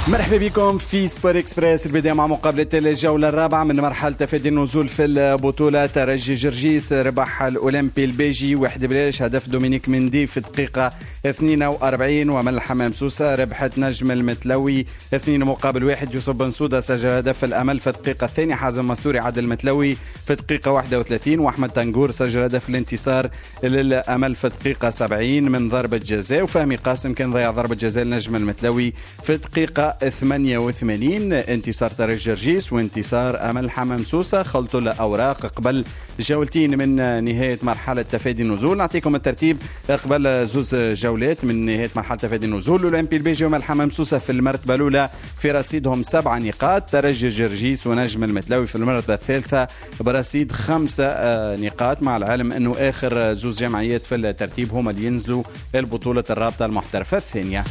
مرحبا بكم في سبور اكسبريس. البداية مع مقابلة الجولة الرابعة من مرحلة تفادي النزول في البطولة. ترجي جرجيس ربح الأولمبي البيجي 1-0. هدف دومينيك مندي في دقيقة 42. ومن الحمام سوسة ربحت نجم المتلوي 2-1. يوسف بن سودة سجل هدف الأمل في الدقيقة الثانية. حازم مستوري عدل المتلوي في الدقيقة 31. وأحمد تنقور سجل هدف الانتصار للأمل في الدقيقة 70 من ضربة جزاء. وفهمي قاسم كان ضيع ضربة جزاء لنجم المتلوي في الدقيقة 88. انتصار ترجي جرجيس وانتصار أمل حمام سوسة. خلطوا الأوراق قبل جولتين من نهاية مرحلة تفادي النزول. نعطيكم الترتيب قبل زوز جولات من نهاية مرحلة تفادي النزول. الأولمبي البيجي وأمل حمام سوسة في المرتبة الأولى في رصيدهم 7 نقاط. ترجي جرجيس ونجم المتلوي في المرتبة الثالثة برصيد 5 نقاط، مع العلم أنه آخر زوز جمعيات في الترتيب هم اللي ينزلوا البطولة الرابطة المحترفة الثانية.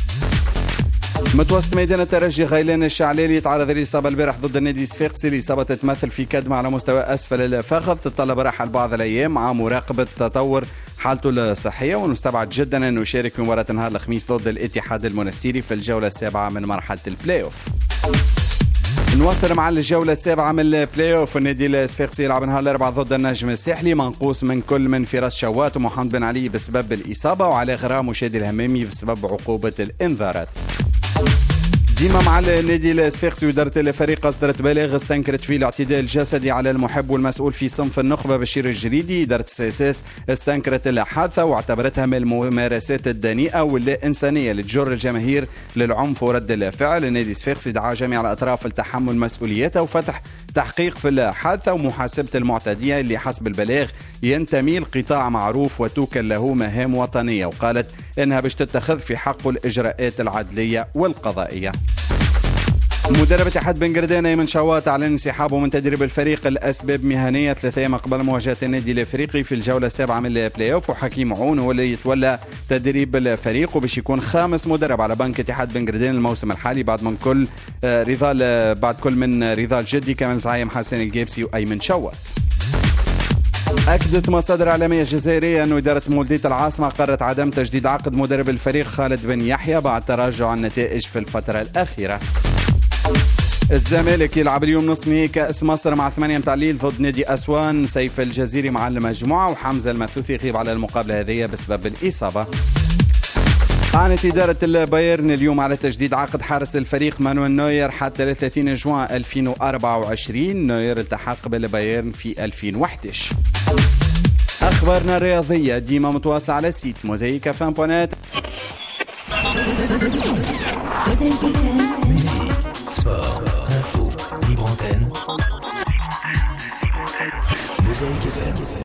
متوسط ميدان الترجي غيلان الشعلالي يتعرض للإصابة البارح ضد النادي الصفاقسي. الإصابة تتمثل في كدمة على مستوى أسفل الفخذ، تتطلب راحة بعض الأيام مع مراقبة تطور حالته الصحية. ونستبعد جدا أنه يشارك في مباراة نهار الخميس ضد الاتحاد المنستيري في الجولة السابعة من مرحلة البلاي أوف. نواصل مع الجولة السابعة من البلاي أوف. النادي الصفاقسي يلعب نهار الأربعاء ضد النجم الساحلي، منقوص من كل من فراس شوات ومحمد بن علي بسبب الإصابة، وعلى غرام وشادي الهمامي بسبب عقوبة الإنذارات. ديما مع النادي الصفاقسي وإدارة الفريق أصدرت بلاغ استنكرت فيه الاعتداء الجسدي على المحب والمسؤول في صنف النخبة بشير الجريدي. إدارة السياسات استنكرت الحادثة واعتبرتها من الممارسات الدنيئة واللا إنسانية اللي تجر الجماهير للعنف ورد الفعل. النادي الصفاقسي دعا جميع الأطراف لتحمل مسؤوليتها وفتح تحقيق في الحادثة ومحاسبة المعتدين اللي حسب البلاغ ينتمي لقطاع معروف وتوكل له مهام وطنية، وقالت إنها باش تتخذ في حقه الإجراءات العدلية والقضائية. مدرب اتحاد بن قردان أيمن شوات أعلن انسحابه من تدريب الفريق لأسباب مهنية 3 أيام قبل مواجهة النادي الافريقي في الجولة السابعة من البلاي أوف. وحكيم عون هو اللي يتولى تدريب الفريق وباش يكون 5 مدرب على بنك اتحاد بن قردان الموسم الحالي بعد كل من رضا الجدي كمان زعيم حسن الجيبسي وأيمن شوات. أكدت مصادر إعلامية جزائرية أن إدارة مولودية العاصمة قررت عدم تجديد عقد مدرب الفريق خالد بن يحيى بعد تراجع النتائج في الفترة الأخيرة. الزمالك يلعب اليوم نصف نهائي كأس مصر مع 8 متعليل ضد نادي أسوان. سيف الجزيري مع المجموعة وحمزة المثوثي يغيب على المقابلة هذه بسبب الإصابة. أعلنت إدارة البايرن اليوم على تجديد عقد حارس الفريق مانويل نوير حتى 30 جوان 2024. نوير التحق بالبايرن في 2011. أخبارنا الرياضية ديما متواصلة على السيت موزايك فان.net. Sport, info, libre antenne. Mosaïque FM.